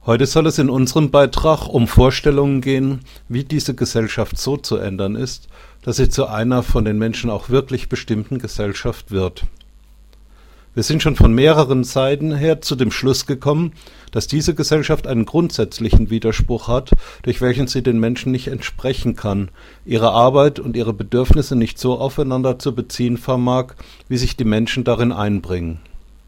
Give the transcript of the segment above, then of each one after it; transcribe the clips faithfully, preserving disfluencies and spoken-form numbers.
Heute soll es in unserem Beitrag um Vorstellungen gehen, wie diese Gesellschaft so zu ändern ist, dass sie zu einer von den Menschen auch wirklich bestimmten Gesellschaft wird. Wir sind schon von mehreren Seiten her zu dem Schluss gekommen, dass diese Gesellschaft einen grundsätzlichen Widerspruch hat, durch welchen sie den Menschen nicht entsprechen kann, ihre Arbeit und ihre Bedürfnisse nicht so aufeinander zu beziehen vermag, wie sich die Menschen darin einbringen.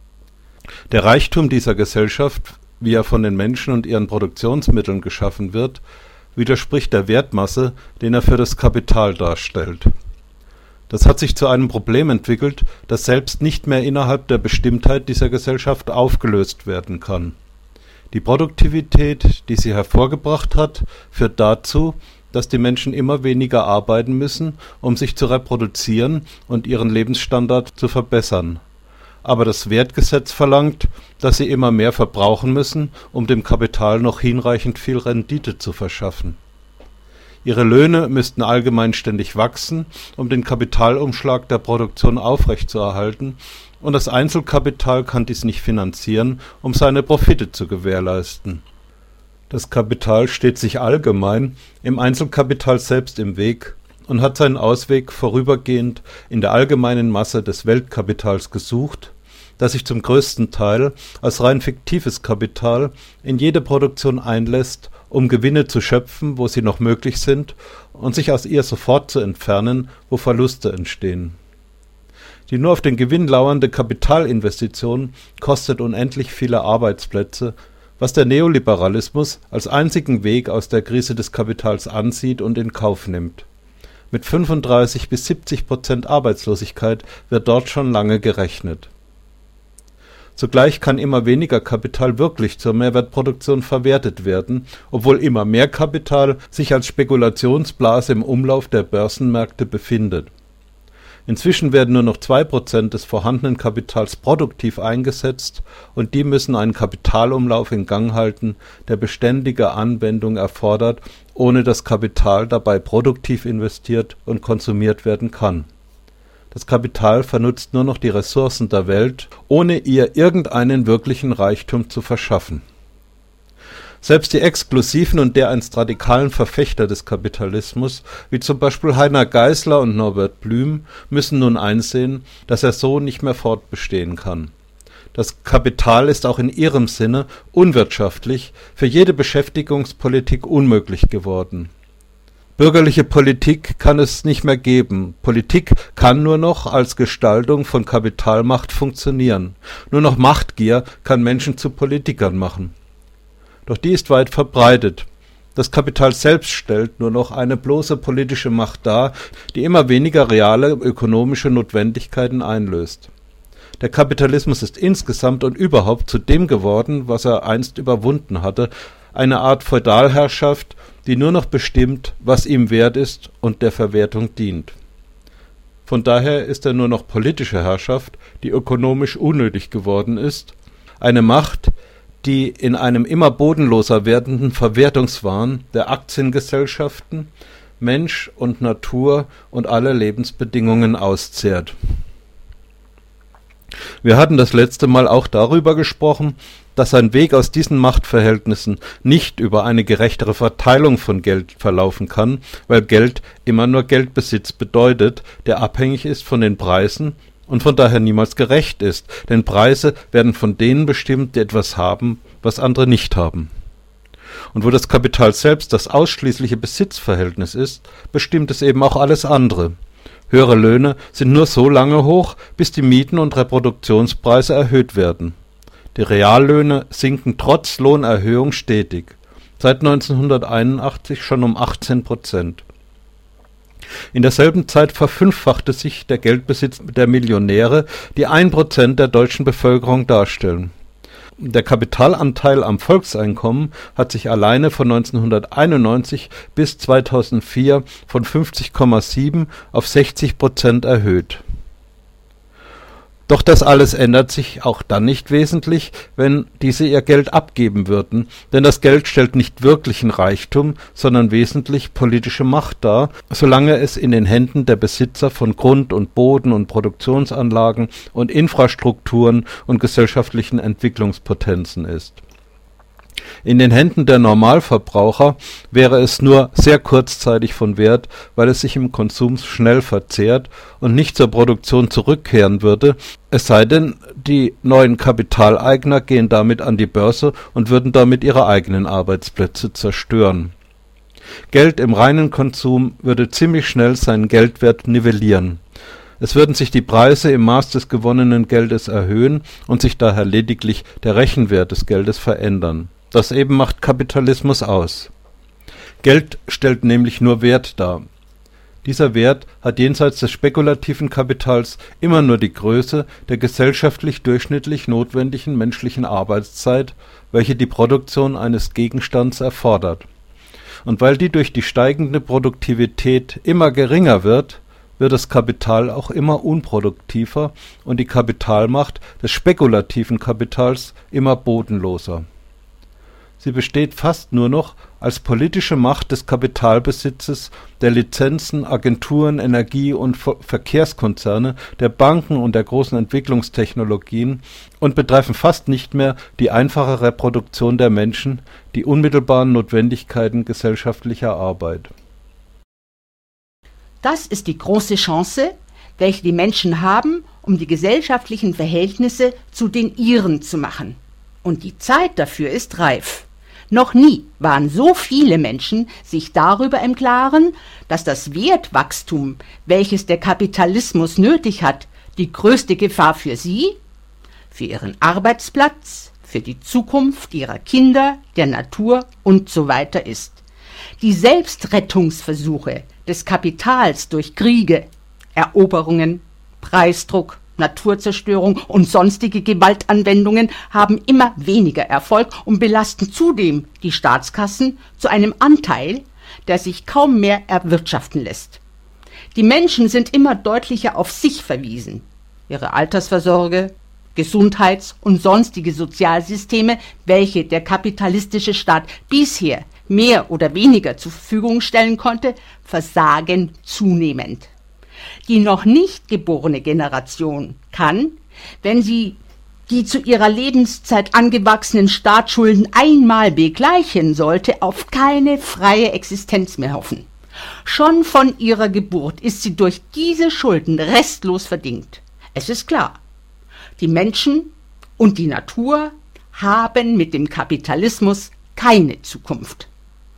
Der Reichtum dieser Gesellschaft, wie er von den Menschen und ihren Produktionsmitteln geschaffen wird, widerspricht der Wertmasse, den er für das Kapital darstellt. Das hat sich zu einem Problem entwickelt, das selbst nicht mehr innerhalb der Bestimmtheit dieser Gesellschaft aufgelöst werden kann. Die Produktivität, die sie hervorgebracht hat, führt dazu, dass die Menschen immer weniger arbeiten müssen, um sich zu reproduzieren und ihren Lebensstandard zu verbessern. Aber das Wertgesetz verlangt, dass sie immer mehr verbrauchen müssen, um dem Kapital noch hinreichend viel Rendite zu verschaffen. Ihre Löhne müssten allgemein ständig wachsen, um den Kapitalumschlag der Produktion aufrechtzuerhalten, und das Einzelkapital kann dies nicht finanzieren, um seine Profite zu gewährleisten. Das Kapital steht sich allgemein im Einzelkapital selbst im Weg und hat seinen Ausweg vorübergehend in der allgemeinen Masse des Weltkapitals gesucht, das sich zum größten Teil als rein fiktives Kapital in jede Produktion einlässt, um Gewinne zu schöpfen, wo sie noch möglich sind, und sich aus ihr sofort zu entfernen, wo Verluste entstehen. Die nur auf den Gewinn lauernde Kapitalinvestition kostet unendlich viele Arbeitsplätze, was der Neoliberalismus als einzigen Weg aus der Krise des Kapitals ansieht und in Kauf nimmt. Mit fünfunddreißig bis siebzig Prozent Arbeitslosigkeit wird dort schon lange gerechnet. Zugleich kann immer weniger Kapital wirklich zur Mehrwertproduktion verwertet werden, obwohl immer mehr Kapital sich als Spekulationsblase im Umlauf der Börsenmärkte befindet. Inzwischen werden nur noch zwei Prozent des vorhandenen Kapitals produktiv eingesetzt, und die müssen einen Kapitalumlauf in Gang halten, der beständige Anwendung erfordert, ohne dass Kapital dabei produktiv investiert und konsumiert werden kann. Das Kapital vernutzt nur noch die Ressourcen der Welt, ohne ihr irgendeinen wirklichen Reichtum zu verschaffen. Selbst die exklusiven und dereinst radikalen Verfechter des Kapitalismus, wie zum Beispiel Heiner Geisler und Norbert Blüm, müssen nun einsehen, dass er so nicht mehr fortbestehen kann. Das Kapital ist auch in ihrem Sinne unwirtschaftlich, für jede Beschäftigungspolitik unmöglich geworden. Bürgerliche Politik kann es nicht mehr geben. Politik kann nur noch als Gestaltung von Kapitalmacht funktionieren. Nur noch Machtgier kann Menschen zu Politikern machen. Doch die ist weit verbreitet. Das Kapital selbst stellt nur noch eine bloße politische Macht dar, die immer weniger reale ökonomische Notwendigkeiten einlöst. Der Kapitalismus ist insgesamt und überhaupt zu dem geworden, was er einst überwunden hatte, eine Art Feudalherrschaft, die nur noch bestimmt, was ihm wert ist und der Verwertung dient. Von daher ist er nur noch politische Herrschaft, die ökonomisch unnötig geworden ist, eine Macht, die in einem immer bodenloser werdenden Verwertungswahn der Aktiengesellschaften Mensch und Natur und alle Lebensbedingungen auszehrt. Wir hatten das letzte Mal auch darüber gesprochen, dass ein Weg aus diesen Machtverhältnissen nicht über eine gerechtere Verteilung von Geld verlaufen kann, weil Geld immer nur Geldbesitz bedeutet, der abhängig ist von den Preisen und von daher niemals gerecht ist, denn Preise werden von denen bestimmt, die etwas haben, was andere nicht haben. Und wo das Kapital selbst das ausschließliche Besitzverhältnis ist, bestimmt es eben auch alles andere. Höhere Löhne sind nur so lange hoch, bis die Mieten und Reproduktionspreise erhöht werden. Die Reallöhne sinken trotz Lohnerhöhung stetig, seit neunzehnhunderteinundachtzig schon um achtzehn Prozent. In derselben Zeit verfünffachte sich der Geldbesitz der Millionäre, die ein Prozent der deutschen Bevölkerung darstellen. Der Kapitalanteil am Volkseinkommen hat sich alleine von neunzehnhunderteinundneunzig bis zweitausendvier von fünfzig Komma sieben auf sechzig Prozent erhöht. Doch das alles ändert sich auch dann nicht wesentlich, wenn diese ihr Geld abgeben würden, denn das Geld stellt nicht wirklichen Reichtum, sondern wesentlich politische Macht dar, solange es in den Händen der Besitzer von Grund und Boden und Produktionsanlagen und Infrastrukturen und gesellschaftlichen Entwicklungspotenzen ist. In den Händen der Normalverbraucher wäre es nur sehr kurzzeitig von Wert, weil es sich im Konsum schnell verzehrt und nicht zur Produktion zurückkehren würde, es sei denn, die neuen Kapitaleigner gehen damit an die Börse und würden damit ihre eigenen Arbeitsplätze zerstören. Geld im reinen Konsum würde ziemlich schnell seinen Geldwert nivellieren. Es würden sich die Preise im Maß des gewonnenen Geldes erhöhen und sich daher lediglich der Rechenwert des Geldes verändern. Das eben macht Kapitalismus aus. Geld stellt nämlich nur Wert dar. Dieser Wert hat jenseits des spekulativen Kapitals immer nur die Größe der gesellschaftlich durchschnittlich notwendigen menschlichen Arbeitszeit, welche die Produktion eines Gegenstands erfordert. Und weil die durch die steigende Produktivität immer geringer wird, wird das Kapital auch immer unproduktiver und die Kapitalmacht des spekulativen Kapitals immer bodenloser. Sie besteht fast nur noch als politische Macht des Kapitalbesitzes, der Lizenzen, Agenturen, Energie- und Verkehrskonzerne, der Banken und der großen Entwicklungstechnologien und betreffen fast nicht mehr die einfache Reproduktion der Menschen, die unmittelbaren Notwendigkeiten gesellschaftlicher Arbeit. Das ist die große Chance, welche die Menschen haben, um die gesellschaftlichen Verhältnisse zu den ihren zu machen. Und die Zeit dafür ist reif. Noch nie waren so viele Menschen sich darüber im Klaren, dass das Wertwachstum, welches der Kapitalismus nötig hat, die größte Gefahr für sie, für ihren Arbeitsplatz, für die Zukunft ihrer Kinder, der Natur und so weiter ist. Die Selbstrettungsversuche des Kapitals durch Kriege, Eroberungen, Preisdruck, Naturzerstörung und sonstige Gewaltanwendungen haben immer weniger Erfolg und belasten zudem die Staatskassen zu einem Anteil, der sich kaum mehr erwirtschaften lässt. Die Menschen sind immer deutlicher auf sich verwiesen. Ihre Altersvorsorge, Gesundheits- und sonstige Sozialsysteme, welche der kapitalistische Staat bisher mehr oder weniger zur Verfügung stellen konnte, versagen zunehmend. Die noch nicht geborene Generation kann, wenn sie die zu ihrer Lebenszeit angewachsenen Staatsschulden einmal begleichen sollte, auf keine freie Existenz mehr hoffen. Schon von ihrer Geburt ist sie durch diese Schulden restlos verdingt. Es ist klar, die Menschen und die Natur haben mit dem Kapitalismus keine Zukunft.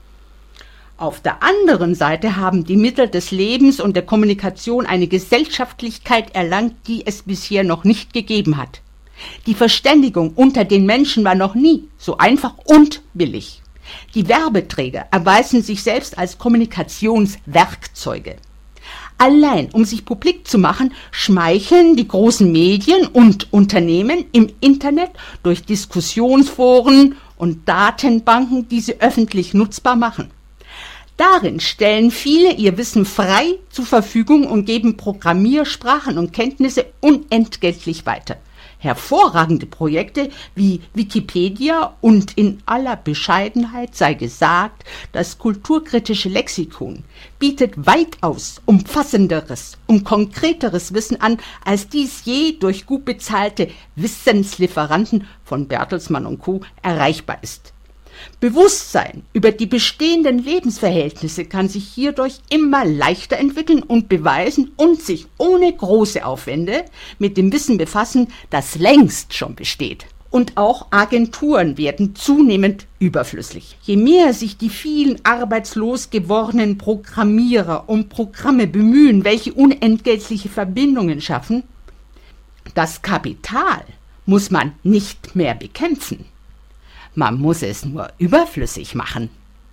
Auf der anderen Seite haben die Mittel des Lebens und der Kommunikation eine Gesellschaftlichkeit erlangt, die es bisher noch nicht gegeben hat. Die Verständigung unter den Menschen war noch nie so einfach und billig. Die Werbeträger erweisen sich selbst als Kommunikationswerkzeuge. Allein um sich publik zu machen, schmeicheln die großen Medien und Unternehmen im Internet durch Diskussionsforen und Datenbanken, die sie öffentlich nutzbar machen. Darin stellen viele ihr Wissen frei zur Verfügung und geben Programmiersprachen und Kenntnisse unentgeltlich weiter. Hervorragende Projekte wie Wikipedia und in aller Bescheidenheit sei gesagt, das kulturkritische Lexikon bietet weitaus umfassenderes und konkreteres Wissen an, als dies je durch gut bezahlte Wissenslieferanten von Bertelsmann und Co. erreichbar ist. Bewusstsein über die bestehenden Lebensverhältnisse kann sich hierdurch immer leichter entwickeln und beweisen und sich ohne große Aufwände mit dem Wissen befassen, das längst schon besteht. Und auch Agenturen werden zunehmend überflüssig. Je mehr sich die vielen arbeitslos gewordenen Programmierer um Programme bemühen, welche unentgeltliche Verbindungen schaffen, das Kapital muss man nicht mehr bekämpfen. Man muss es nur überflüssig machen.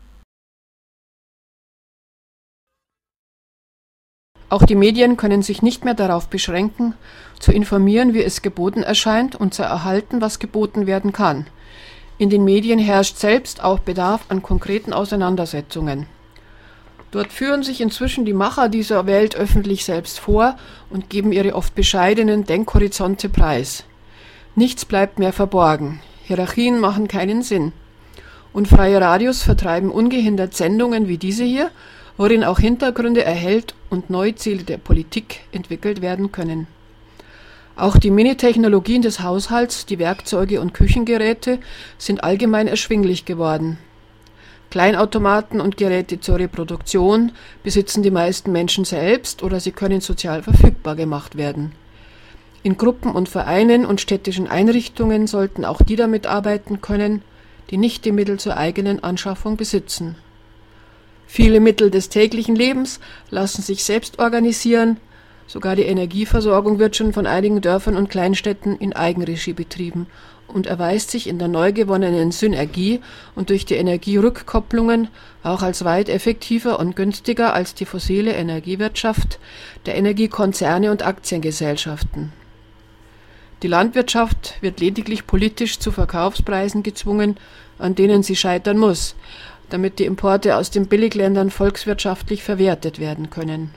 Auch die Medien können sich nicht mehr darauf beschränken, zu informieren, wie es geboten erscheint, und zu erhalten, was geboten werden kann. In den Medien herrscht selbst auch Bedarf an konkreten Auseinandersetzungen. Dort führen sich inzwischen die Macher dieser Welt öffentlich selbst vor und geben ihre oft bescheidenen Denkhorizonte preis. Nichts bleibt mehr verborgen. Hierarchien machen keinen Sinn. Und freie Radios vertreiben ungehindert Sendungen wie diese hier, worin auch Hintergründe erhellt und neue Ziele der Politik entwickelt werden können. Auch die Mini-Technologien des Haushalts, die Werkzeuge und Küchengeräte, sind allgemein erschwinglich geworden. Kleinautomaten und Geräte zur Reproduktion besitzen die meisten Menschen selbst oder sie können sozial verfügbar gemacht werden. In Gruppen und Vereinen und städtischen Einrichtungen sollten auch die damit arbeiten können, die nicht die Mittel zur eigenen Anschaffung besitzen. Viele Mittel des täglichen Lebens lassen sich selbst organisieren. Sogar die Energieversorgung wird schon von einigen Dörfern und Kleinstädten in Eigenregie betrieben und erweist sich in der neu gewonnenen Synergie und durch die Energierückkopplungen auch als weit effektiver und günstiger als die fossile Energiewirtschaft der Energiekonzerne und Aktiengesellschaften. Die Landwirtschaft wird lediglich politisch zu Verkaufspreisen gezwungen, an denen sie scheitern muss, damit die Importe aus den Billigländern volkswirtschaftlich verwertet werden können.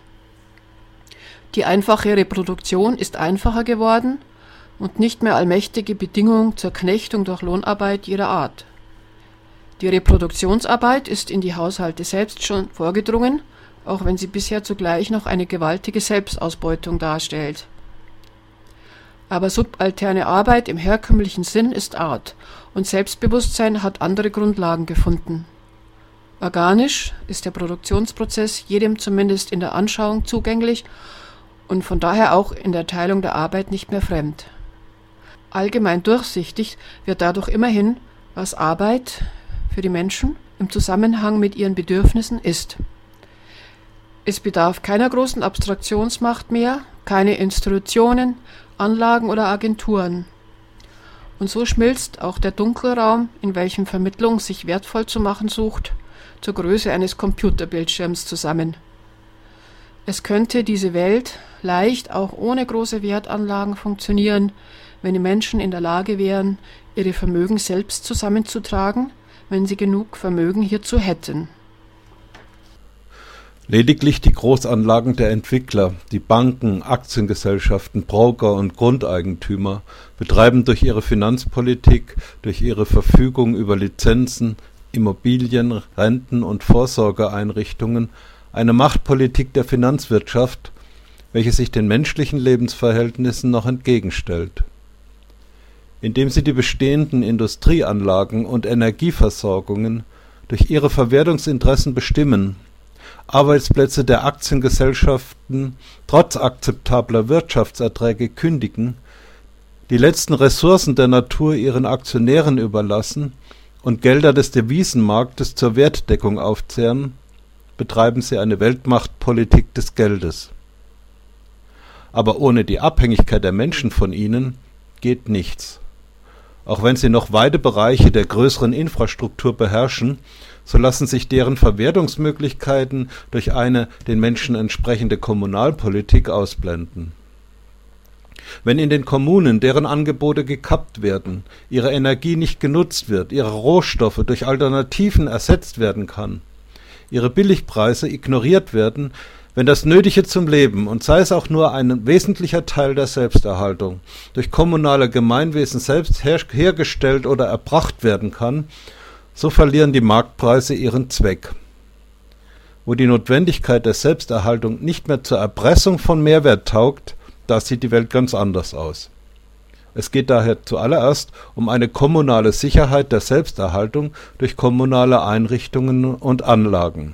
Die einfache Reproduktion ist einfacher geworden und nicht mehr allmächtige Bedingung zur Knechtung durch Lohnarbeit jeder Art. Die Reproduktionsarbeit ist in die Haushalte selbst schon vorgedrungen, auch wenn sie bisher zugleich noch eine gewaltige Selbstausbeutung darstellt. Aber subalterne Arbeit im herkömmlichen Sinn ist Art und Selbstbewusstsein hat andere Grundlagen gefunden. Organisch ist der Produktionsprozess jedem zumindest in der Anschauung zugänglich und von daher auch in der Teilung der Arbeit nicht mehr fremd. Allgemein durchsichtig wird dadurch immerhin, was Arbeit für die Menschen im Zusammenhang mit ihren Bedürfnissen ist. Es bedarf keiner großen Abstraktionsmacht mehr, keine Institutionen, Anlagen oder Agenturen. Und so schmilzt auch der Dunkelraum, in welchem Vermittlung sich wertvoll zu machen sucht, zur Größe eines Computerbildschirms zusammen. Es könnte diese Welt leicht auch ohne große Wertanlagen funktionieren, wenn die Menschen in der Lage wären, ihre Vermögen selbst zusammenzutragen, wenn sie genug Vermögen hierzu hätten. Lediglich die Großanlagen der Entwickler, die Banken, Aktiengesellschaften, Broker und Grundeigentümer betreiben durch ihre Finanzpolitik, durch ihre Verfügung über Lizenzen, Immobilien, Renten und Vorsorgeeinrichtungen eine Machtpolitik der Finanzwirtschaft, welche sich den menschlichen Lebensverhältnissen noch entgegenstellt. Indem sie die bestehenden Industrieanlagen und Energieversorgungen durch ihre Verwertungsinteressen bestimmen, Arbeitsplätze der Aktiengesellschaften trotz akzeptabler Wirtschaftserträge kündigen, die letzten Ressourcen der Natur ihren Aktionären überlassen und Gelder des Devisenmarktes zur Wertdeckung aufzehren, betreiben sie eine Weltmachtpolitik des Geldes. Aber ohne die Abhängigkeit der Menschen von ihnen geht nichts. Auch wenn sie noch weite Bereiche der größeren Infrastruktur beherrschen, so lassen sich deren Verwertungsmöglichkeiten durch eine den Menschen entsprechende Kommunalpolitik ausblenden. Wenn in den Kommunen deren Angebote gekappt werden, ihre Energie nicht genutzt wird, ihre Rohstoffe durch Alternativen ersetzt werden kann, ihre Billigpreise ignoriert werden, wenn das Nötige zum Leben, und sei es auch nur ein wesentlicher Teil der Selbsterhaltung, durch kommunale Gemeinwesen selbst her- hergestellt oder erbracht werden kann, so verlieren die Marktpreise ihren Zweck. Wo die Notwendigkeit der Selbsterhaltung nicht mehr zur Erpressung von Mehrwert taugt, da sieht die Welt ganz anders aus. Es geht daher zuallererst um eine kommunale Sicherheit der Selbsterhaltung durch kommunale Einrichtungen und Anlagen.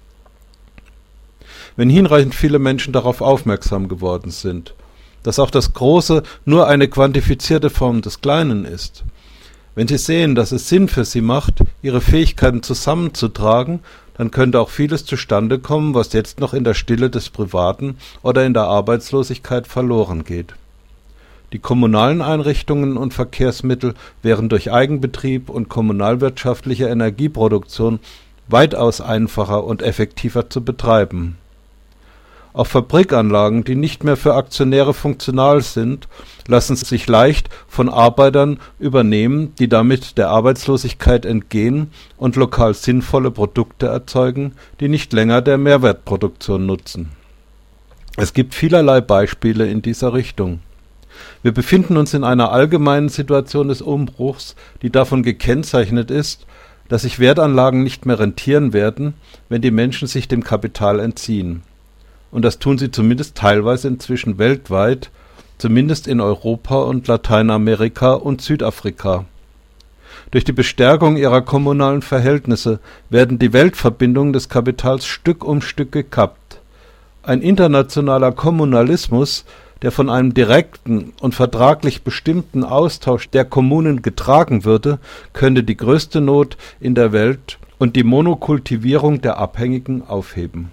Wenn hinreichend viele Menschen darauf aufmerksam geworden sind, dass auch das Große nur eine quantifizierte Form des Kleinen ist, wenn sie sehen, dass es Sinn für sie macht, ihre Fähigkeiten zusammenzutragen, dann könnte auch vieles zustande kommen, was jetzt noch in der Stille des Privaten oder in der Arbeitslosigkeit verloren geht. Die kommunalen Einrichtungen und Verkehrsmittel wären durch Eigenbetrieb und kommunalwirtschaftliche Energieproduktion weitaus einfacher und effektiver zu betreiben. Auch Fabrikanlagen, die nicht mehr für Aktionäre funktional sind, lassen sich leicht von Arbeitern übernehmen, die damit der Arbeitslosigkeit entgehen und lokal sinnvolle Produkte erzeugen, die nicht länger der Mehrwertproduktion nutzen. Es gibt vielerlei Beispiele in dieser Richtung. Wir befinden uns in einer allgemeinen Situation des Umbruchs, die davon gekennzeichnet ist, dass sich Wertanlagen nicht mehr rentieren werden, wenn die Menschen sich dem Kapital entziehen. Und das tun sie zumindest teilweise inzwischen weltweit, zumindest in Europa und Lateinamerika und Südafrika. Durch die Bestärkung ihrer kommunalen Verhältnisse werden die Weltverbindungen des Kapitals Stück um Stück gekappt. Ein internationaler Kommunalismus, der von einem direkten und vertraglich bestimmten Austausch der Kommunen getragen würde, könnte die größte Not in der Welt und die Monokultivierung der Abhängigen aufheben.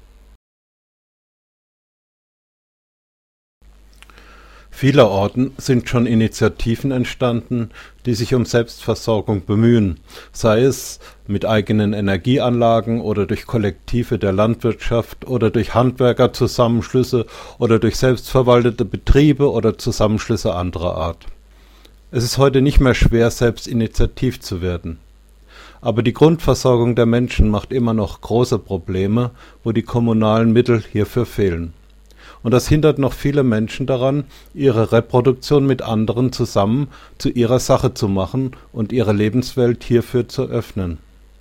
Vielerorten sind schon Initiativen entstanden, die sich um Selbstversorgung bemühen, sei es mit eigenen Energieanlagen oder durch Kollektive der Landwirtschaft oder durch Handwerkerzusammenschlüsse oder durch selbstverwaltete Betriebe oder Zusammenschlüsse anderer Art. Es ist heute nicht mehr schwer, selbst initiativ zu werden. Aber die Grundversorgung der Menschen macht immer noch große Probleme, wo die kommunalen Mittel hierfür fehlen. Und das hindert noch viele Menschen daran, ihre Reproduktion mit anderen zusammen zu ihrer Sache zu machen und ihre Lebenswelt hierfür zu öffnen.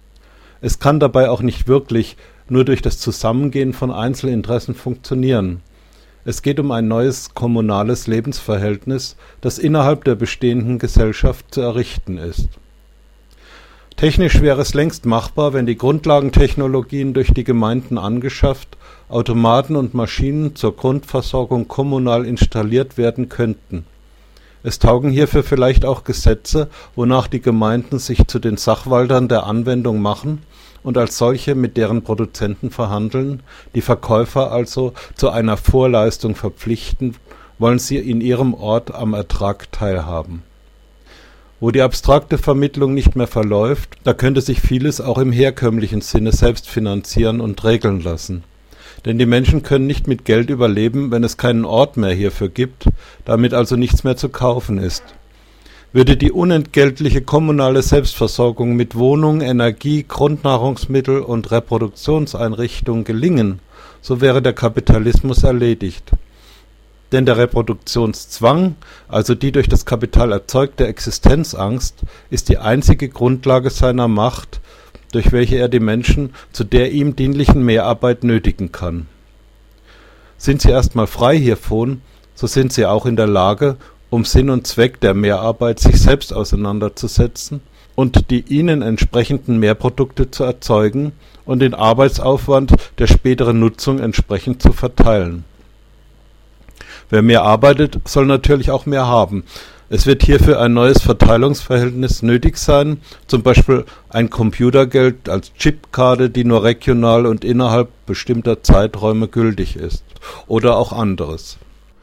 Es kann dabei auch nicht wirklich nur durch das Zusammengehen von Einzelinteressen funktionieren. Es geht um ein neues kommunales Lebensverhältnis, das innerhalb der bestehenden Gesellschaft zu errichten ist. Technisch wäre es längst machbar, wenn die Grundlagentechnologien durch die Gemeinden angeschafft, Automaten und Maschinen zur Grundversorgung kommunal installiert werden könnten. Es taugen hierfür vielleicht auch Gesetze, wonach die Gemeinden sich zu den Sachwaltern der Anwendung machen und als solche mit deren Produzenten verhandeln, die Verkäufer also zu einer Vorleistung verpflichten, wollen sie in ihrem Ort am Ertrag teilhaben. Wo die abstrakte Vermittlung nicht mehr verläuft, da könnte sich vieles auch im herkömmlichen Sinne selbst finanzieren und regeln lassen. Denn die Menschen können nicht mit Geld überleben, wenn es keinen Ort mehr hierfür gibt, damit also nichts mehr zu kaufen ist. Würde die unentgeltliche kommunale Selbstversorgung mit Wohnung, Energie, Grundnahrungsmittel und Reproduktionseinrichtungen gelingen, so wäre der Kapitalismus erledigt. Denn der Reproduktionszwang, also die durch das Kapital erzeugte Existenzangst, ist die einzige Grundlage seiner Macht, durch welche er die Menschen zu der ihm dienlichen Mehrarbeit nötigen kann. Sind sie erstmal frei hiervon, so sind sie auch in der Lage, um Sinn und Zweck der Mehrarbeit sich selbst auseinanderzusetzen und die ihnen entsprechenden Mehrprodukte zu erzeugen und den Arbeitsaufwand der späteren Nutzung entsprechend zu verteilen. Wer mehr arbeitet, soll natürlich auch mehr haben. Es wird hierfür ein neues Verteilungsverhältnis nötig sein, zum Beispiel ein Computergeld als Chipkarte, die nur regional und innerhalb bestimmter Zeiträume gültig ist, oder auch anderes.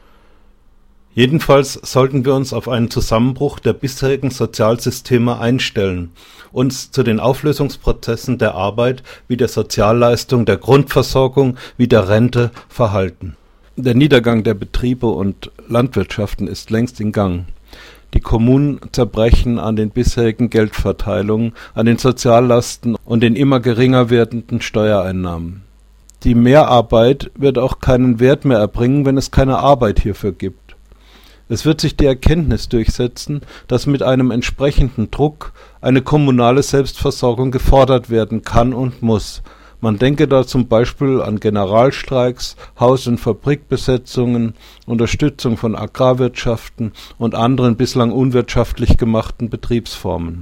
Jedenfalls sollten wir uns auf einen Zusammenbruch der bisherigen Sozialsysteme einstellen, uns zu den Auflösungsprozessen der Arbeit wie der Sozialleistung, der Grundversorgung wie der Rente verhalten. Der Niedergang der Betriebe und Landwirtschaften ist längst in Gang. Die Kommunen zerbrechen an den bisherigen Geldverteilungen, an den Soziallasten und den immer geringer werdenden Steuereinnahmen. Die Mehrarbeit wird auch keinen Wert mehr erbringen, wenn es keine Arbeit hierfür gibt. Es wird sich die Erkenntnis durchsetzen, dass mit einem entsprechenden Druck eine kommunale Selbstversorgung gefordert werden kann und muss. Man denke da zum Beispiel an Generalstreiks, Haus- und Fabrikbesetzungen, Unterstützung von Agrarwirtschaften und anderen bislang unwirtschaftlich gemachten Betriebsformen.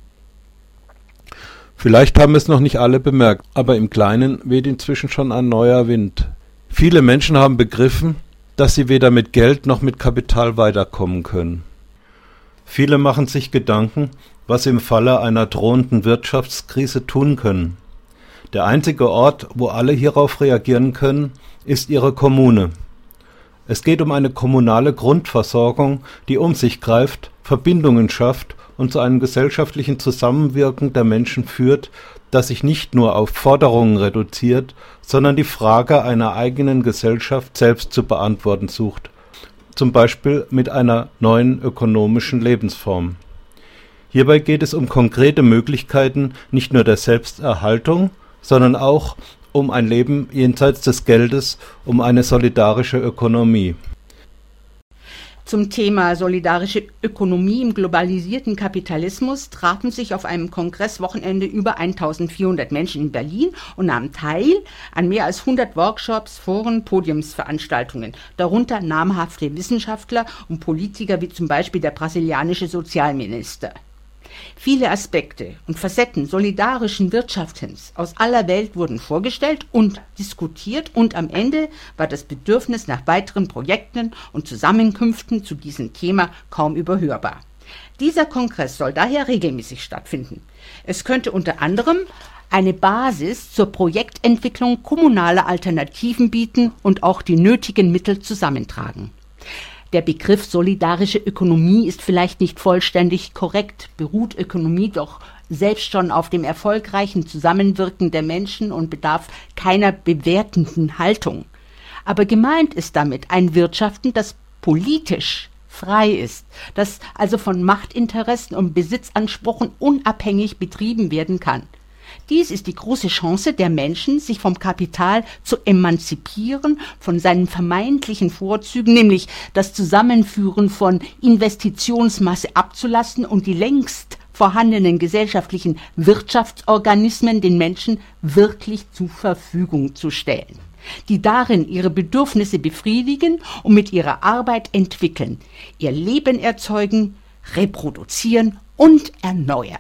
Vielleicht haben es noch nicht alle bemerkt, aber im Kleinen weht inzwischen schon ein neuer Wind. Viele Menschen haben begriffen, dass sie weder mit Geld noch mit Kapital weiterkommen können. Viele machen sich Gedanken, was sie im Falle einer drohenden Wirtschaftskrise tun können. Der einzige Ort, wo alle hierauf reagieren können, ist ihre Kommune. Es geht um eine kommunale Grundversorgung, die um sich greift, Verbindungen schafft und zu einem gesellschaftlichen Zusammenwirken der Menschen führt, das sich nicht nur auf Forderungen reduziert, sondern die Frage einer eigenen Gesellschaft selbst zu beantworten sucht, zum Beispiel mit einer neuen ökonomischen Lebensform. Hierbei geht es um konkrete Möglichkeiten nicht nur der Selbsterhaltung, sondern auch um ein Leben jenseits des Geldes, um eine solidarische Ökonomie. Zum Thema solidarische Ökonomie im globalisierten Kapitalismus trafen sich auf einem Kongresswochenende über eintausendvierhundert Menschen in Berlin und nahmen teil an mehr als hundert Workshops, Foren, Podiumsveranstaltungen, darunter namhafte Wissenschaftler und Politiker wie zum Beispiel der brasilianische Sozialminister. Viele Aspekte und Facetten solidarischen Wirtschaftens aus aller Welt wurden vorgestellt und diskutiert, und am Ende war das Bedürfnis nach weiteren Projekten und Zusammenkünften zu diesem Thema kaum überhörbar. Dieser Kongress soll daher regelmäßig stattfinden. Es könnte unter anderem eine Basis zur Projektentwicklung kommunaler Alternativen bieten und auch die nötigen Mittel zusammentragen. Der Begriff solidarische Ökonomie ist vielleicht nicht vollständig korrekt, beruht Ökonomie doch selbst schon auf dem erfolgreichen Zusammenwirken der Menschen und bedarf keiner bewertenden Haltung. Aber gemeint ist damit ein Wirtschaften, das politisch frei ist, das also von Machtinteressen und Besitzansprüchen unabhängig betrieben werden kann. Dies ist die große Chance der Menschen, sich vom Kapital zu emanzipieren, von seinen vermeintlichen Vorzügen, nämlich das Zusammenführen von Investitionsmasse abzulassen und die längst vorhandenen gesellschaftlichen Wirtschaftsorganismen den Menschen wirklich zur Verfügung zu stellen, die darin ihre Bedürfnisse befriedigen und mit ihrer Arbeit entwickeln, ihr Leben erzeugen, reproduzieren und erneuern.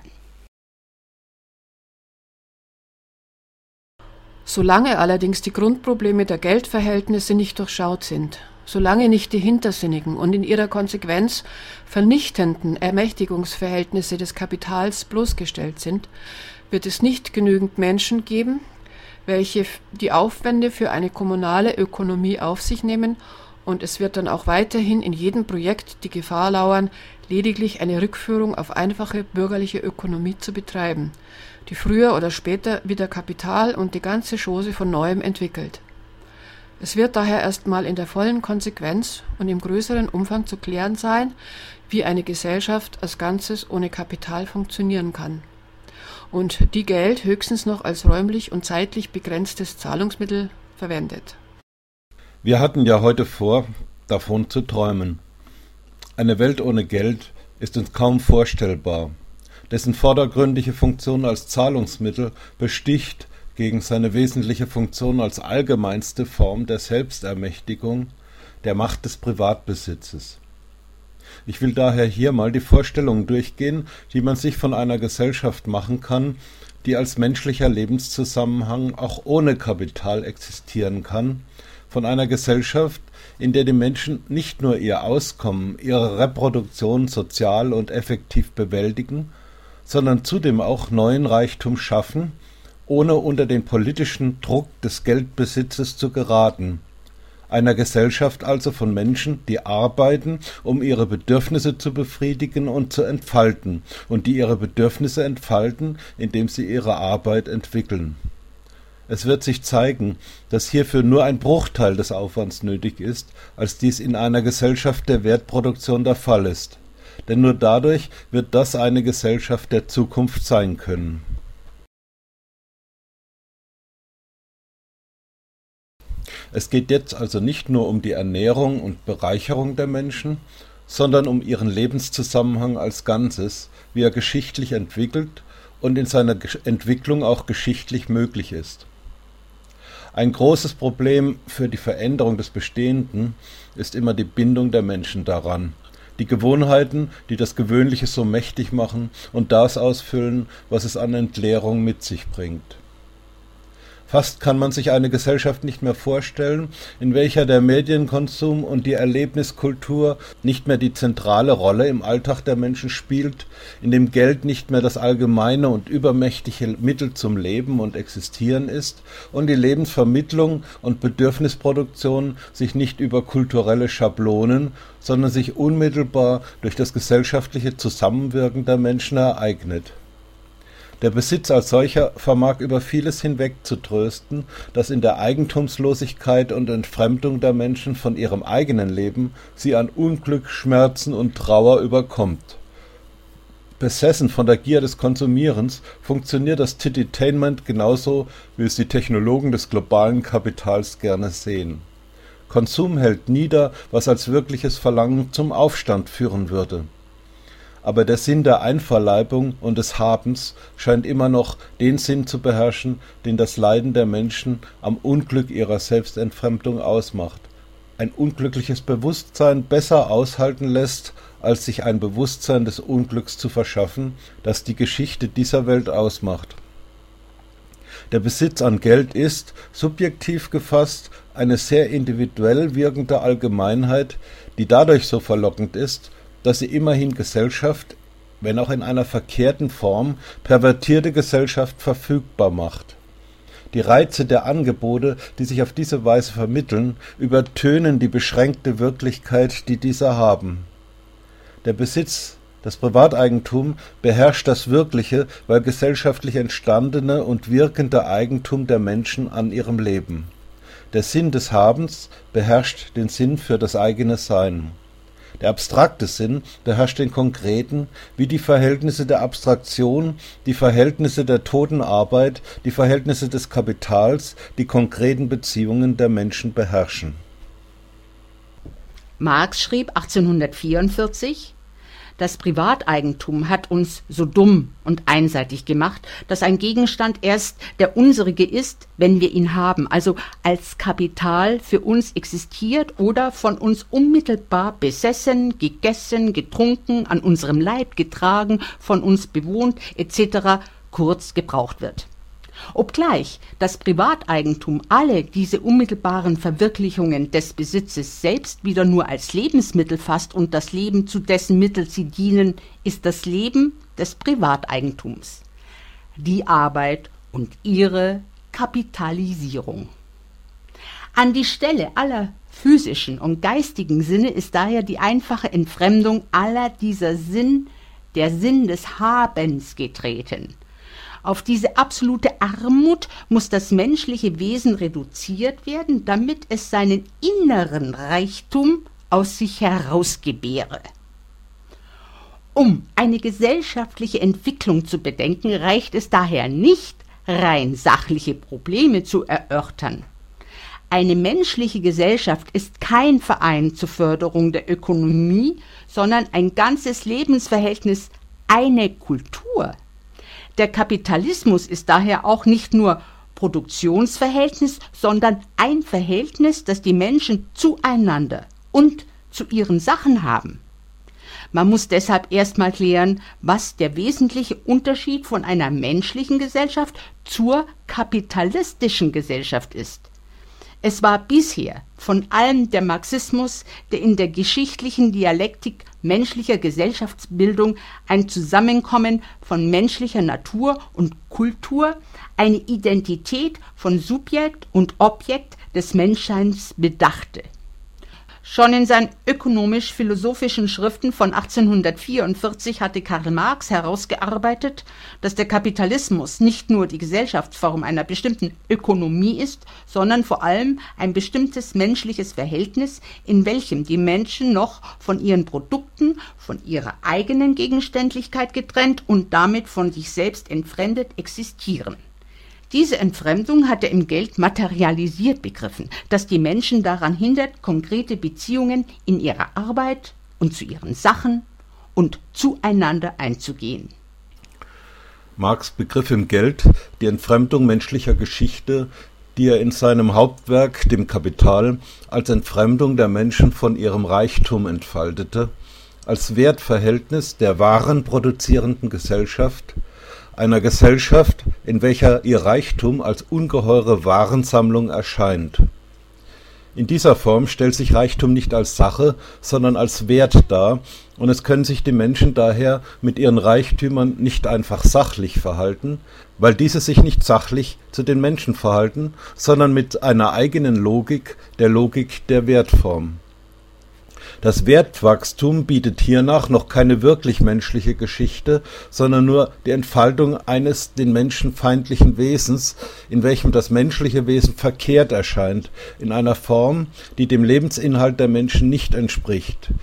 Solange allerdings die Grundprobleme der Geldverhältnisse nicht durchschaut sind, solange nicht die hintersinnigen und in ihrer Konsequenz vernichtenden Ermächtigungsverhältnisse des Kapitals bloßgestellt sind, wird es nicht genügend Menschen geben, welche die Aufwände für eine kommunale Ökonomie auf sich nehmen, und es wird dann auch weiterhin in jedem Projekt die Gefahr lauern, lediglich eine Rückführung auf einfache bürgerliche Ökonomie zu betreiben, die früher oder später wieder Kapital und die ganze Chose von Neuem entwickelt. Es wird daher erstmal in der vollen Konsequenz und im größeren Umfang zu klären sein, wie eine Gesellschaft als Ganzes ohne Kapital funktionieren kann und die Geld höchstens noch als räumlich und zeitlich begrenztes Zahlungsmittel verwendet. Wir hatten ja heute vor, davon zu träumen. Eine Welt ohne Geld ist uns kaum vorstellbar, dessen vordergründige Funktion als Zahlungsmittel besticht gegen seine wesentliche Funktion als allgemeinste Form der Selbstermächtigung, der Macht des Privatbesitzes. Ich will daher hier mal die Vorstellungen durchgehen, die man sich von einer Gesellschaft machen kann, die als menschlicher Lebenszusammenhang auch ohne Kapital existieren kann, von einer Gesellschaft, in der die Menschen nicht nur ihr Auskommen, ihre Reproduktion sozial und effektiv bewältigen, sondern zudem auch neuen Reichtum schaffen, ohne unter den politischen Druck des Geldbesitzes zu geraten. Einer Gesellschaft also von Menschen, die arbeiten, um ihre Bedürfnisse zu befriedigen und zu entfalten, und die ihre Bedürfnisse entfalten, indem sie ihre Arbeit entwickeln. Es wird sich zeigen, dass hierfür nur ein Bruchteil des Aufwands nötig ist, als dies in einer Gesellschaft der Wertproduktion der Fall ist. Denn nur dadurch wird das eine Gesellschaft der Zukunft sein können. Es geht jetzt also nicht nur um die Ernährung und Bereicherung der Menschen, sondern um ihren Lebenszusammenhang als Ganzes, wie er geschichtlich entwickelt und in seiner Entwicklung auch geschichtlich möglich ist. Ein großes Problem für die Veränderung des Bestehenden ist immer die Bindung der Menschen daran. Die Gewohnheiten, die das Gewöhnliche so mächtig machen und das ausfüllen, was es an Entleerung mit sich bringt. Fast kann man sich eine Gesellschaft nicht mehr vorstellen, in welcher der Medienkonsum und die Erlebniskultur nicht mehr die zentrale Rolle im Alltag der Menschen spielt, in dem Geld nicht mehr das allgemeine und übermächtige Mittel zum Leben und Existieren ist und die Lebensvermittlung und Bedürfnisproduktion sich nicht über kulturelle Schablonen, sondern sich unmittelbar durch das gesellschaftliche Zusammenwirken der Menschen ereignet. Der Besitz als solcher vermag über vieles hinweg zu trösten, das in der Eigentumslosigkeit und Entfremdung der Menschen von ihrem eigenen Leben sie an Unglück, Schmerzen und Trauer überkommt. Besessen von der Gier des Konsumierens funktioniert das Tititainment genauso, wie es die Technologen des globalen Kapitals gerne sehen. Konsum hält nieder, was als wirkliches Verlangen zum Aufstand führen würde. Aber der Sinn der Einverleibung und des Habens scheint immer noch den Sinn zu beherrschen, den das Leiden der Menschen am Unglück ihrer Selbstentfremdung ausmacht. Ein unglückliches Bewusstsein besser aushalten lässt, als sich ein Bewusstsein des Unglücks zu verschaffen, das die Geschichte dieser Welt ausmacht. Der Besitz an Geld ist, subjektiv gefasst, eine sehr individuell wirkende Allgemeinheit, die dadurch so verlockend ist, dass sie immerhin Gesellschaft, wenn auch in einer verkehrten Form, pervertierte Gesellschaft verfügbar macht. Die Reize der Angebote, die sich auf diese Weise vermitteln, übertönen die beschränkte Wirklichkeit, die diese haben. Der Besitz, das Privateigentum, beherrscht das wirkliche, weil gesellschaftlich entstandene und wirkende Eigentum der Menschen an ihrem Leben. Der Sinn des Habens beherrscht den Sinn für das eigene Sein. Der abstrakte Sinn beherrscht den konkreten, wie die Verhältnisse der Abstraktion, die Verhältnisse der toten Arbeit, die Verhältnisse des Kapitals, die konkreten Beziehungen der Menschen beherrschen. Marx schrieb achtzehnhundertvierundvierzig: Das Privateigentum hat uns so dumm und einseitig gemacht, dass ein Gegenstand erst der unsrige ist, wenn wir ihn haben, also als Kapital für uns existiert oder von uns unmittelbar besessen, gegessen, getrunken, an unserem Leib getragen, von uns bewohnt et cetera, kurz gebraucht wird. Obgleich das Privateigentum alle diese unmittelbaren Verwirklichungen des Besitzes selbst wieder nur als Lebensmittel fasst und das Leben, zu dessen Mittel sie dienen, ist das Leben des Privateigentums, die Arbeit und ihre Kapitalisierung. An die Stelle aller physischen und geistigen Sinne ist daher die einfache Entfremdung aller dieser Sinn, der Sinn des Habens, getreten. Auf diese absolute Armut muss das menschliche Wesen reduziert werden, damit es seinen inneren Reichtum aus sich herausgebäre. Um eine gesellschaftliche Entwicklung zu bedenken, reicht es daher nicht, rein sachliche Probleme zu erörtern. Eine menschliche Gesellschaft ist kein Verein zur Förderung der Ökonomie, sondern ein ganzes Lebensverhältnis, eine Kultur. Der Kapitalismus ist daher auch nicht nur Produktionsverhältnis, sondern ein Verhältnis, das die Menschen zueinander und zu ihren Sachen haben. Man muss deshalb erstmal klären, was der wesentliche Unterschied von einer menschlichen Gesellschaft zur kapitalistischen Gesellschaft ist. Es war bisher von allem der Marxismus, der in der geschichtlichen Dialektik menschlicher Gesellschaftsbildung ein Zusammenkommen von menschlicher Natur und Kultur, eine Identität von Subjekt und Objekt des Menschseins bedachte. Schon in seinen ökonomisch-philosophischen Schriften von achtzehnhundertvierundvierzig hatte Karl Marx herausgearbeitet, dass der Kapitalismus nicht nur die Gesellschaftsform einer bestimmten Ökonomie ist, sondern vor allem ein bestimmtes menschliches Verhältnis, in welchem die Menschen noch von ihren Produkten, von ihrer eigenen Gegenständlichkeit getrennt und damit von sich selbst entfremdet existieren. Diese Entfremdung hat er im Geld materialisiert begriffen, das die Menschen daran hindert, konkrete Beziehungen in ihrer Arbeit und zu ihren Sachen und zueinander einzugehen. Marx begriff im Geld die Entfremdung menschlicher Geschichte, die er in seinem Hauptwerk, dem Kapital, als Entfremdung der Menschen von ihrem Reichtum entfaltete, als Wertverhältnis der Waren produzierenden Gesellschaft, einer Gesellschaft, in welcher ihr Reichtum als ungeheure Warensammlung erscheint. In dieser Form stellt sich Reichtum nicht als Sache, sondern als Wert dar, und es können sich die Menschen daher mit ihren Reichtümern nicht einfach sachlich verhalten, weil diese sich nicht sachlich zu den Menschen verhalten, sondern mit einer eigenen Logik, der Logik der Wertform. Das Wertwachstum bietet hiernach noch keine wirklich menschliche Geschichte, sondern nur die Entfaltung eines den Menschen feindlichen Wesens, in welchem das menschliche Wesen verkehrt erscheint, in einer Form, die dem Lebensinhalt der Menschen nicht entspricht.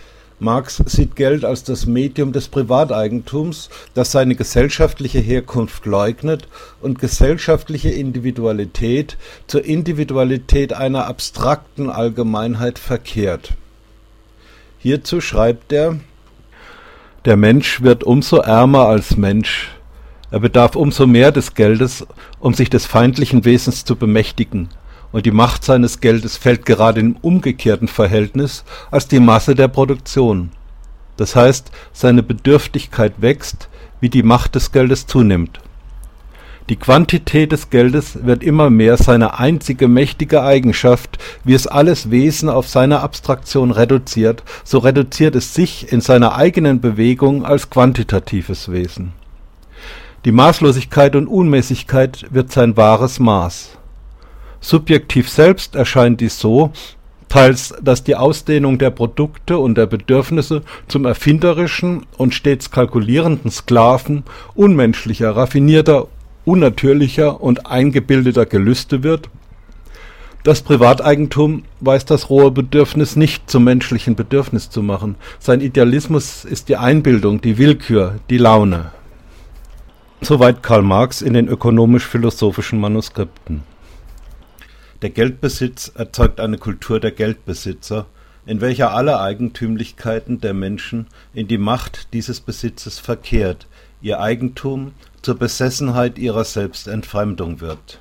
Marx sieht Geld als das Medium des Privateigentums, das seine gesellschaftliche Herkunft leugnet und gesellschaftliche Individualität zur Individualität einer abstrakten Allgemeinheit verkehrt. Hierzu schreibt er: Der Mensch wird umso ärmer als Mensch. Er bedarf umso mehr des Geldes, um sich des feindlichen Wesens zu bemächtigen, und die Macht seines Geldes fällt gerade im umgekehrten Verhältnis als die Masse der Produktion. Das heißt, seine Bedürftigkeit wächst, wie die Macht des Geldes zunimmt. Die Quantität des Geldes wird immer mehr seine einzige mächtige Eigenschaft, wie es alles Wesen auf seine Abstraktion reduziert, so reduziert es sich in seiner eigenen Bewegung als quantitatives Wesen. Die Maßlosigkeit und Unmäßigkeit wird sein wahres Maß. Subjektiv selbst erscheint dies so, teils, dass die Ausdehnung der Produkte und der Bedürfnisse zum erfinderischen und stets kalkulierenden Sklaven unmenschlicher, raffinierter, unnatürlicher und eingebildeter Gelüste wird. Das Privateigentum weiß das rohe Bedürfnis nicht zum menschlichen Bedürfnis zu machen. Sein Idealismus ist die Einbildung, die Willkür, die Laune. Soweit Karl Marx in den ökonomisch-philosophischen Manuskripten. Der Geldbesitz erzeugt eine Kultur der Geldbesitzer, in welcher alle Eigentümlichkeiten der Menschen in die Macht dieses Besitzes verkehrt, ihr Eigentum zur Besessenheit ihrer Selbstentfremdung wird.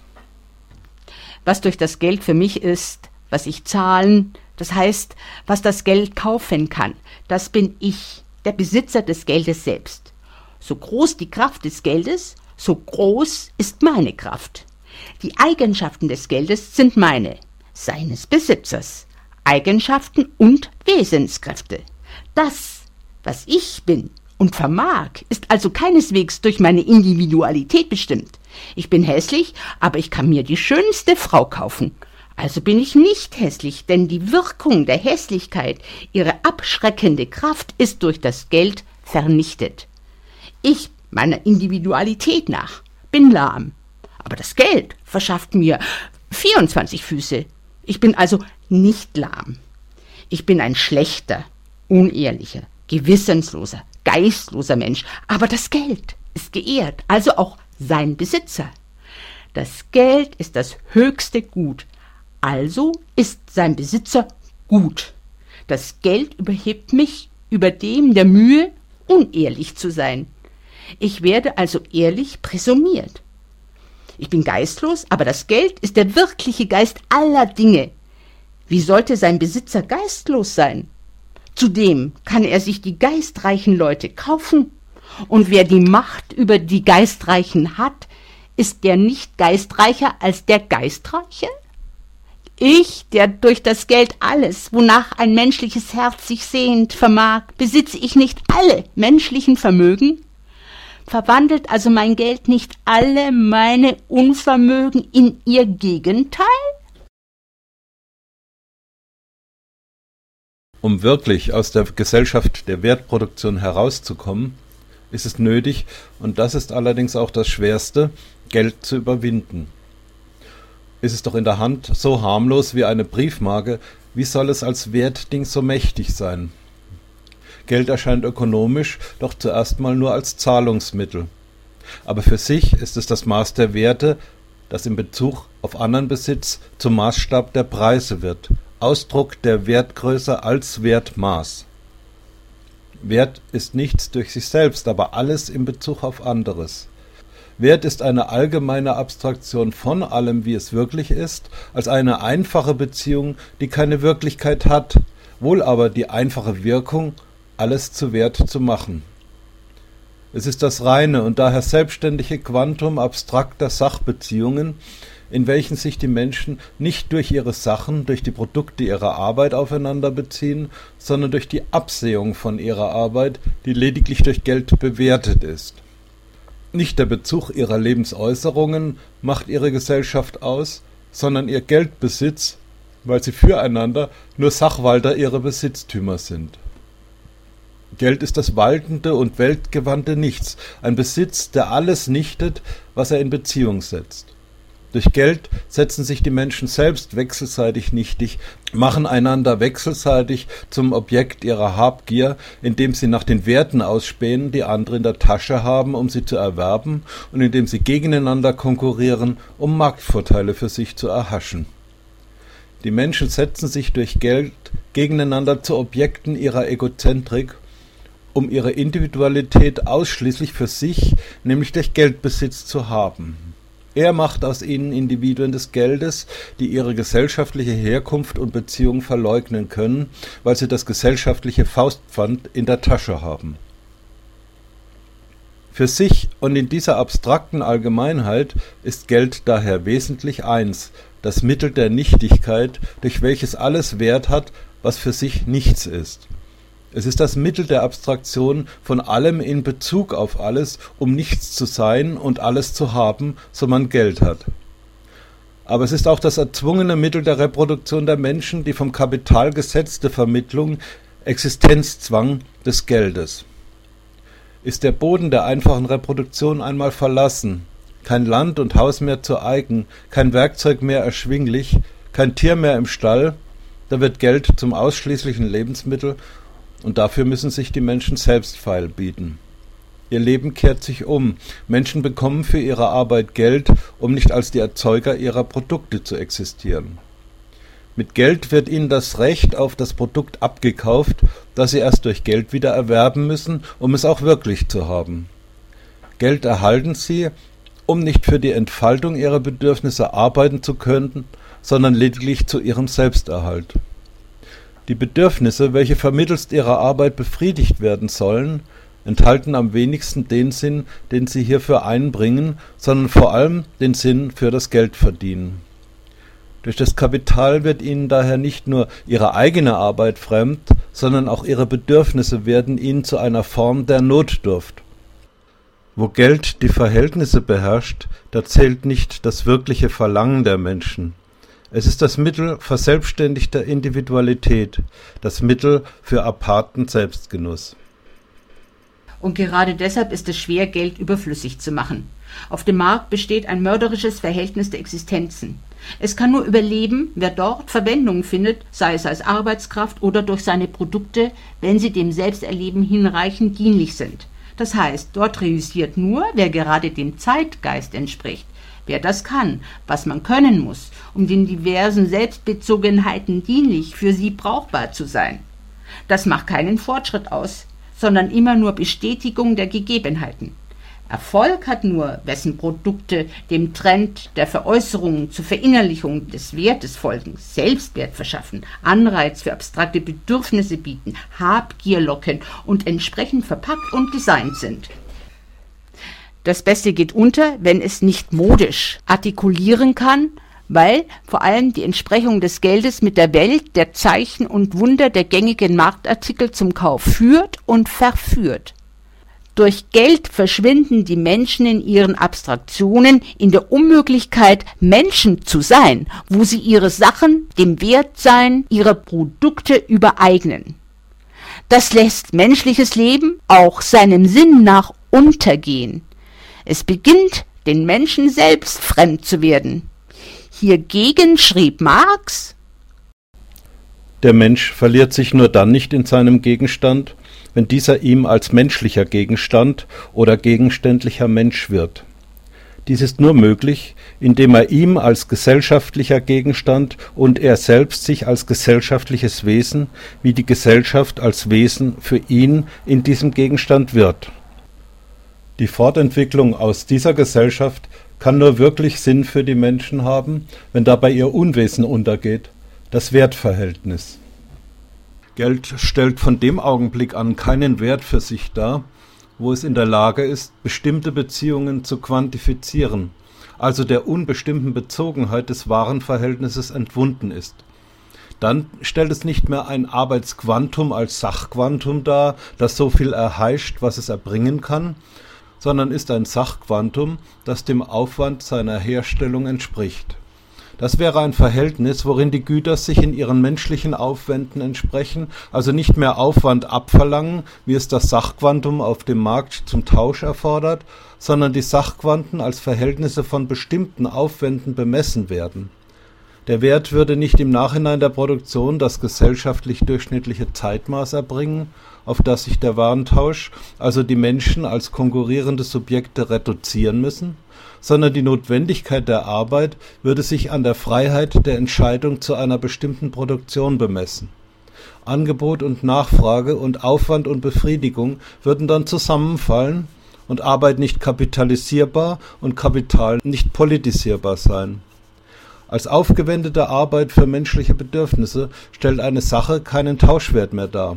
Was durch das Geld für mich ist, was ich zahlen, das heißt, was das Geld kaufen kann, das bin ich, der Besitzer des Geldes selbst. So groß die Kraft des Geldes, so groß ist meine Kraft. Die Eigenschaften des Geldes sind meine, seines Besitzers, Eigenschaften und Wesenskräfte. Das, was ich bin und vermag, ist also keineswegs durch meine Individualität bestimmt. Ich bin hässlich, aber ich kann mir die schönste Frau kaufen. Also bin ich nicht hässlich, denn die Wirkung der Hässlichkeit, ihre abschreckende Kraft, ist durch das Geld vernichtet. Ich, meiner Individualität nach, bin lahm, aber das Geld verschafft mir vierundzwanzig Füße. Ich bin also nicht lahm. Ich bin ein schlechter, unehrlicher, gewissensloser, geistloser Mensch, aber das Geld ist geehrt, also auch sein Besitzer. Das Geld ist das höchste Gut, also ist sein Besitzer gut. Das Geld überhebt mich über dem der Mühe, unehrlich zu sein. Ich werde also ehrlich präsumiert. Ich bin geistlos, aber das Geld ist der wirkliche Geist aller Dinge. Wie sollte sein Besitzer geistlos sein? Zudem kann er sich die geistreichen Leute kaufen. Und wer die Macht über die Geistreichen hat, ist der nicht geistreicher als der Geistreiche? Ich, der durch das Geld alles, wonach ein menschliches Herz sich sehnt, vermag, besitze ich nicht alle menschlichen Vermögen? Verwandelt also mein Geld nicht alle meine Unvermögen in ihr Gegenteil? Um wirklich aus der Gesellschaft der Wertproduktion herauszukommen, ist es nötig, und das ist allerdings auch das Schwerste, Geld zu überwinden. Ist es doch in der Hand so harmlos wie eine Briefmarke, wie soll es als Wertding so mächtig sein? Geld erscheint ökonomisch doch zuerst mal nur als Zahlungsmittel. Aber für sich ist es das Maß der Werte, das in Bezug auf anderen Besitz zum Maßstab der Preise wird, Ausdruck der Wertgröße als Wertmaß. Wert ist nichts durch sich selbst, aber alles in Bezug auf anderes. Wert ist eine allgemeine Abstraktion von allem, wie es wirklich ist, als eine einfache Beziehung, die keine Wirklichkeit hat, wohl aber die einfache Wirkung, alles zu Wert zu machen. Es ist das reine und daher selbstständige Quantum abstrakter Sachbeziehungen, in welchen sich die Menschen nicht durch ihre Sachen, durch die Produkte ihrer Arbeit aufeinander beziehen, sondern durch die Absehung von ihrer Arbeit, die lediglich durch Geld bewertet ist. Nicht der Bezug ihrer Lebensäußerungen macht ihre Gesellschaft aus, sondern ihr Geldbesitz, weil sie füreinander nur Sachwalter ihrer Besitztümer sind. Geld ist das waltende und weltgewandte Nichts, ein Besitz, der alles nichtet, was er in Beziehung setzt. Durch Geld setzen sich die Menschen selbst wechselseitig nichtig, machen einander wechselseitig zum Objekt ihrer Habgier, indem sie nach den Werten ausspähen, die andere in der Tasche haben, um sie zu erwerben, und indem sie gegeneinander konkurrieren, um Marktvorteile für sich zu erhaschen. Die Menschen setzen sich durch Geld gegeneinander zu Objekten ihrer Egozentrik, um ihre Individualität ausschließlich für sich, nämlich durch Geldbesitz, zu haben. Er macht aus ihnen Individuen des Geldes, die ihre gesellschaftliche Herkunft und Beziehung verleugnen können, weil sie das gesellschaftliche Faustpfand in der Tasche haben. Für sich und in dieser abstrakten Allgemeinheit ist Geld daher wesentlich eins, das Mittel der Nichtigkeit, durch welches alles Wert hat, was für sich nichts ist. Es ist das Mittel der Abstraktion von allem in Bezug auf alles, um nichts zu sein und alles zu haben, so man Geld hat. Aber es ist auch das erzwungene Mittel der Reproduktion der Menschen, die vom Kapital gesetzte Vermittlung, Existenzzwang des Geldes. Ist der Boden der einfachen Reproduktion einmal verlassen, kein Land und Haus mehr zu eigen, kein Werkzeug mehr erschwinglich, kein Tier mehr im Stall, da wird Geld zum ausschließlichen Lebensmittel, und dafür müssen sich die Menschen selbst feilbieten. Ihr Leben kehrt sich um. Menschen bekommen für ihre Arbeit Geld, um nicht als die Erzeuger ihrer Produkte zu existieren. Mit Geld wird ihnen das Recht auf das Produkt abgekauft, das sie erst durch Geld wieder erwerben müssen, um es auch wirklich zu haben. Geld erhalten sie, um nicht für die Entfaltung ihrer Bedürfnisse arbeiten zu können, sondern lediglich zu ihrem Selbsterhalt. Die Bedürfnisse, welche vermittelst ihrer Arbeit befriedigt werden sollen, enthalten am wenigsten den Sinn, den sie hierfür einbringen, sondern vor allem den Sinn für das Geldverdienen. Durch das Kapital wird ihnen daher nicht nur ihre eigene Arbeit fremd, sondern auch ihre Bedürfnisse werden ihnen zu einer Form der Notdurft. Wo Geld die Verhältnisse beherrscht, da zählt nicht das wirkliche Verlangen der Menschen. Es ist das Mittel verselbstständigter Individualität, das Mittel für aparten Selbstgenuss. Und gerade deshalb ist es schwer, Geld überflüssig zu machen. Auf dem Markt besteht ein mörderisches Verhältnis der Existenzen. Es kann nur überleben, wer dort Verwendung findet, sei es als Arbeitskraft oder durch seine Produkte, wenn sie dem Selbsterleben hinreichend dienlich sind. Das heißt, dort reüssiert nur, wer gerade dem Zeitgeist entspricht. Wer das kann, was man können muss, um den diversen Selbstbezogenheiten dienlich für sie brauchbar zu sein. Das macht keinen Fortschritt aus, sondern immer nur Bestätigung der Gegebenheiten. Erfolg hat nur, wessen Produkte dem Trend der Veräußerung zur Verinnerlichung des Wertes folgen, Selbstwert verschaffen, Anreiz für abstrakte Bedürfnisse bieten, Habgier locken und entsprechend verpackt und designt sind. Das Beste geht unter, wenn es nicht modisch artikulieren kann, weil vor allem die Entsprechung des Geldes mit der Welt der Zeichen und Wunder der gängigen Marktartikel zum Kauf führt und verführt. Durch Geld verschwinden die Menschen in ihren Abstraktionen, in der Unmöglichkeit, Menschen zu sein, wo sie ihre Sachen dem Wertsein ihrer Produkte übereignen. Das lässt menschliches Leben auch seinem Sinn nach untergehen. Es beginnt, den Menschen selbst fremd zu werden. Hiergegen schrieb Marx: Der Mensch verliert sich nur dann nicht in seinem Gegenstand, wenn dieser ihm als menschlicher Gegenstand oder gegenständlicher Mensch wird. Dies ist nur möglich, indem er ihm als gesellschaftlicher Gegenstand und er selbst sich als gesellschaftliches Wesen, wie die Gesellschaft als Wesen für ihn in diesem Gegenstand wird. Die Fortentwicklung aus dieser Gesellschaft kann nur wirklich Sinn für die Menschen haben, wenn dabei ihr Unwesen untergeht, das Wertverhältnis. Geld stellt von dem Augenblick an keinen Wert für sich dar, wo es in der Lage ist, bestimmte Beziehungen zu quantifizieren, also der unbestimmten Bezogenheit des wahren Verhältnisses entwunden ist. Dann stellt es nicht mehr ein Arbeitsquantum als Sachquantum dar, das so viel erheischt, was es erbringen kann, sondern ist ein Sachquantum, das dem Aufwand seiner Herstellung entspricht. Das wäre ein Verhältnis, worin die Güter sich in ihren menschlichen Aufwänden entsprechen, also nicht mehr Aufwand abverlangen, wie es das Sachquantum auf dem Markt zum Tausch erfordert, sondern die Sachquanten als Verhältnisse von bestimmten Aufwänden bemessen werden. Der Wert würde nicht im Nachhinein der Produktion das gesellschaftlich durchschnittliche Zeitmaß erbringen, auf das sich der Warentausch, also die Menschen als konkurrierende Subjekte reduzieren müssen, sondern die Notwendigkeit der Arbeit würde sich an der Freiheit der Entscheidung zu einer bestimmten Produktion bemessen. Angebot und Nachfrage und Aufwand und Befriedigung würden dann zusammenfallen und Arbeit nicht kapitalisierbar und Kapital nicht politisierbar sein. Als aufgewendete Arbeit für menschliche Bedürfnisse stellt eine Sache keinen Tauschwert mehr dar.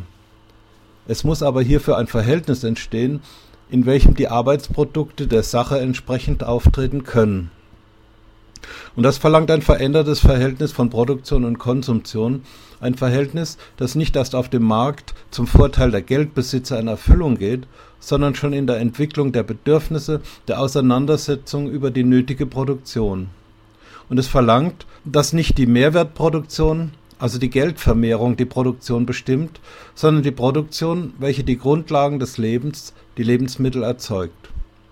Es muss aber hierfür ein Verhältnis entstehen, in welchem die Arbeitsprodukte der Sache entsprechend auftreten können. Und das verlangt ein verändertes Verhältnis von Produktion und Konsumption, ein Verhältnis, das nicht erst auf dem Markt zum Vorteil der Geldbesitzer in Erfüllung geht, sondern schon in der Entwicklung der Bedürfnisse, der Auseinandersetzung über die nötige Produktion. Und es verlangt, dass nicht die Mehrwertproduktion, also die Geldvermehrung, die Produktion bestimmt, sondern die Produktion, welche die Grundlagen des Lebens, die Lebensmittel erzeugt.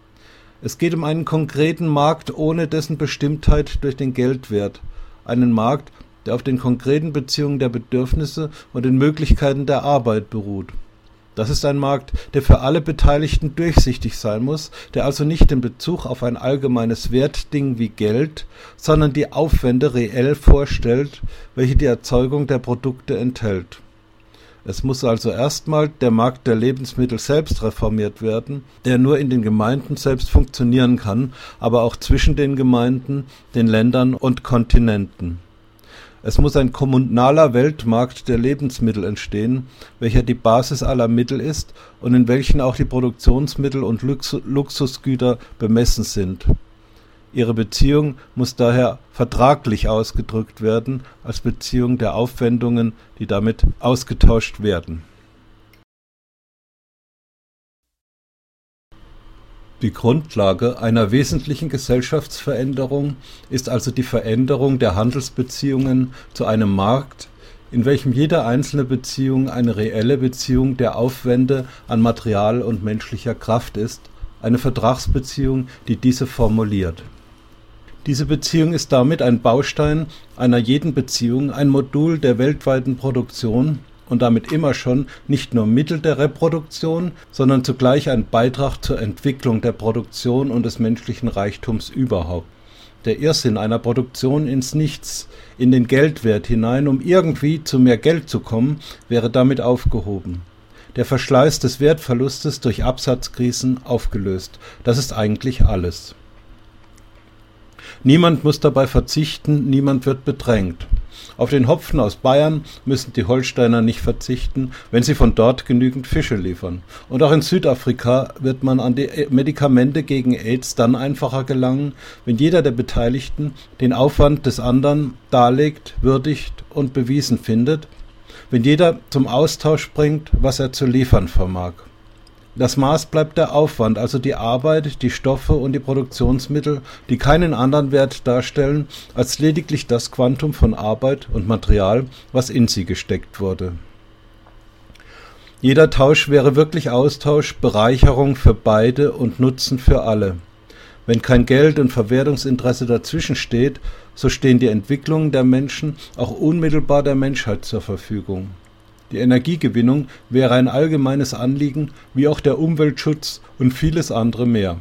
Es geht um einen konkreten Markt ohne dessen Bestimmtheit durch den Geldwert, einen Markt, der auf den konkreten Beziehungen der Bedürfnisse und den Möglichkeiten der Arbeit beruht. Das ist ein Markt, der für alle Beteiligten durchsichtig sein muss, der also nicht den Bezug auf ein allgemeines Wertding wie Geld, sondern die Aufwände reell vorstellt, welche die Erzeugung der Produkte enthält. Es muss also erstmal der Markt der Lebensmittel selbst reformiert werden, der nur in den Gemeinden selbst funktionieren kann, aber auch zwischen den Gemeinden, den Ländern und Kontinenten. Es muss ein kommunaler Weltmarkt der Lebensmittel entstehen, welcher die Basis aller Mittel ist und in welchen auch die Produktionsmittel und Luxusgüter bemessen sind. Ihre Beziehung muss daher vertraglich ausgedrückt werden, als Beziehung der Aufwendungen, die damit ausgetauscht werden. Die Grundlage einer wesentlichen Gesellschaftsveränderung ist also die Veränderung der Handelsbeziehungen zu einem Markt, in welchem jede einzelne Beziehung eine reelle Beziehung der Aufwände an Material und menschlicher Kraft ist, eine Vertragsbeziehung, die diese formuliert. Diese Beziehung ist damit ein Baustein einer jeden Beziehung, ein Modul der weltweiten Produktion und damit immer schon nicht nur Mittel der Reproduktion, sondern zugleich ein Beitrag zur Entwicklung der Produktion und des menschlichen Reichtums überhaupt. Der Irrsinn einer Produktion ins Nichts, in den Geldwert hinein, um irgendwie zu mehr Geld zu kommen, wäre damit aufgehoben. Der Verschleiß des Wertverlustes durch Absatzkrisen aufgelöst. Das ist eigentlich alles. Niemand muss dabei verzichten, niemand wird bedrängt. Auf den Hopfen aus Bayern müssen die Holsteiner nicht verzichten, wenn sie von dort genügend Fische liefern. Und auch in Südafrika wird man an die Medikamente gegen AIDS dann einfacher gelangen, wenn jeder der Beteiligten den Aufwand des anderen darlegt, würdigt und bewiesen findet, wenn jeder zum Austausch bringt, was er zu liefern vermag. Das Maß bleibt der Aufwand, also die Arbeit, die Stoffe und die Produktionsmittel, die keinen anderen Wert darstellen als lediglich das Quantum von Arbeit und Material, was in sie gesteckt wurde. Jeder Tausch wäre wirklich Austausch, Bereicherung für beide und Nutzen für alle. Wenn kein Geld und Verwertungsinteresse dazwischen steht, so stehen die Entwicklungen der Menschen auch unmittelbar der Menschheit zur Verfügung. Die Energiegewinnung wäre ein allgemeines Anliegen, wie auch der Umweltschutz und vieles andere mehr.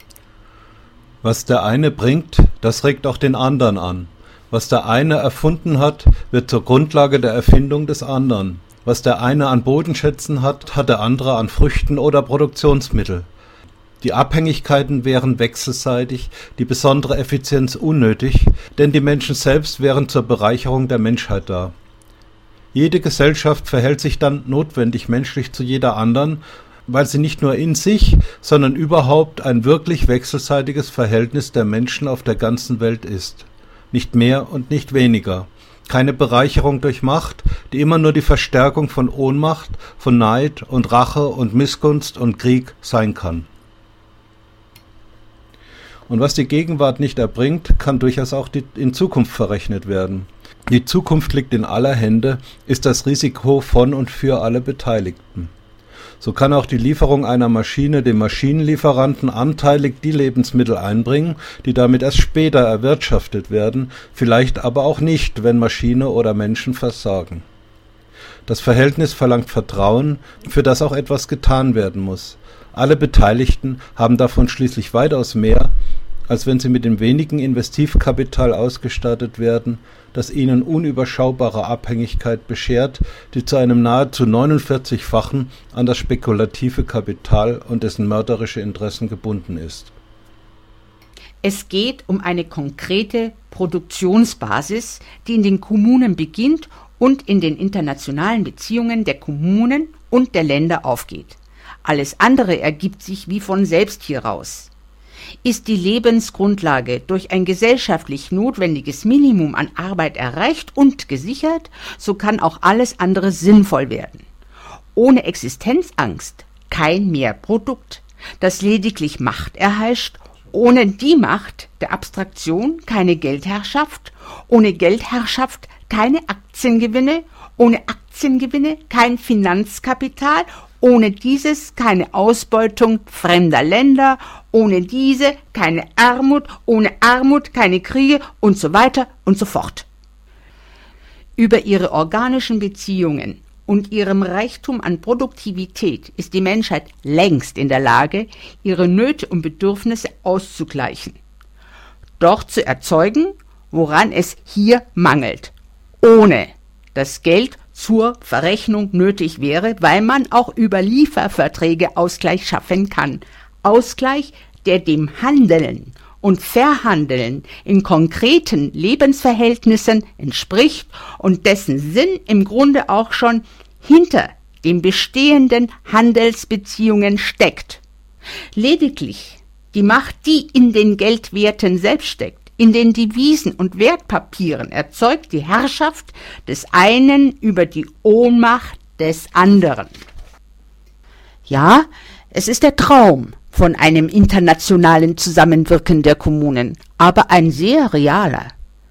Was der eine bringt, das regt auch den anderen an. Was der eine erfunden hat, wird zur Grundlage der Erfindung des anderen. Was der eine an Bodenschätzen hat, hat der andere an Früchten oder Produktionsmittel. Die Abhängigkeiten wären wechselseitig, die besondere Effizienz unnötig, denn die Menschen selbst wären zur Bereicherung der Menschheit da. Jede Gesellschaft verhält sich dann notwendig menschlich zu jeder anderen, weil sie nicht nur in sich, sondern überhaupt ein wirklich wechselseitiges Verhältnis der Menschen auf der ganzen Welt ist. Nicht mehr und nicht weniger. Keine Bereicherung durch Macht, die immer nur die Verstärkung von Ohnmacht, von Neid und Rache und Missgunst und Krieg sein kann. Und was die Gegenwart nicht erbringt, kann durchaus auch die, in Zukunft verrechnet werden. Die Zukunft liegt in aller Hände, ist das Risiko von und für alle Beteiligten. So kann auch die Lieferung einer Maschine dem Maschinenlieferanten anteilig die Lebensmittel einbringen, die damit erst später erwirtschaftet werden, vielleicht aber auch nicht, wenn Maschine oder Menschen versagen. Das Verhältnis verlangt Vertrauen, für das auch etwas getan werden muss. Alle Beteiligten haben davon schließlich weitaus mehr, als wenn sie mit dem wenigen Investivkapital ausgestattet werden, das ihnen unüberschaubare Abhängigkeit beschert, die zu einem nahezu neunundvierzigfachen an das spekulative Kapital und dessen mörderische Interessen gebunden ist. Es geht um eine konkrete Produktionsbasis, die in den Kommunen beginnt und in den internationalen Beziehungen der Kommunen und der Länder aufgeht. Alles andere ergibt sich wie von selbst hieraus. Ist die Lebensgrundlage durch ein gesellschaftlich notwendiges Minimum an Arbeit erreicht und gesichert, so kann auch alles andere sinnvoll werden. Ohne Existenzangst kein Mehrprodukt, das lediglich Macht erheischt, ohne die Macht der Abstraktion keine Geldherrschaft, ohne Geldherrschaft keine Aktiengewinne, ohne Aktiengewinne kein Finanzkapital, ohne dieses keine Ausbeutung fremder Länder, ohne diese keine Armut, ohne Armut keine Kriege und so weiter und so fort. Über ihre organischen Beziehungen und ihrem Reichtum an Produktivität ist die Menschheit längst in der Lage, ihre Nöte und Bedürfnisse auszugleichen. Dort zu erzeugen, woran es hier mangelt, ohne das Geld zur Verrechnung nötig wäre, weil man auch über Lieferverträge Ausgleich schaffen kann. Ausgleich, der dem Handeln und Verhandeln in konkreten Lebensverhältnissen entspricht und dessen Sinn im Grunde auch schon hinter den bestehenden Handelsbeziehungen steckt. Lediglich die Macht, die in den Geldwerten selbst steckt, in den Devisen und Wertpapieren, erzeugt die Herrschaft des einen über die Ohnmacht des anderen. Ja, es ist der Traum von einem internationalen Zusammenwirken der Kommunen, aber ein sehr realer.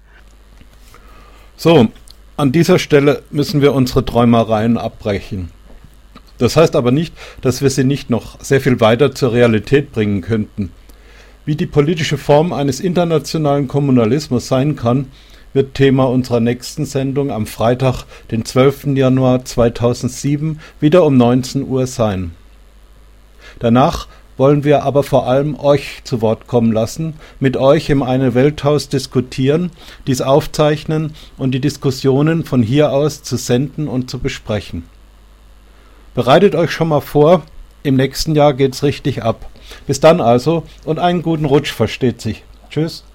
So, an dieser Stelle müssen wir unsere Träumereien abbrechen. Das heißt aber nicht, dass wir sie nicht noch sehr viel weiter zur Realität bringen könnten. Wie die politische Form eines internationalen Kommunalismus sein kann, wird Thema unserer nächsten Sendung am Freitag, den zwölften Januar zweitausendsieben, wieder um neunzehn Uhr sein. Danach wollen wir aber vor allem euch zu Wort kommen lassen, mit euch im Eine-Welt-Haus diskutieren, dies aufzeichnen und die Diskussionen von hier aus zu senden und zu besprechen. Bereitet euch schon mal vor, im nächsten Jahr geht's richtig ab. Bis dann also und einen guten Rutsch, versteht sich. Tschüss.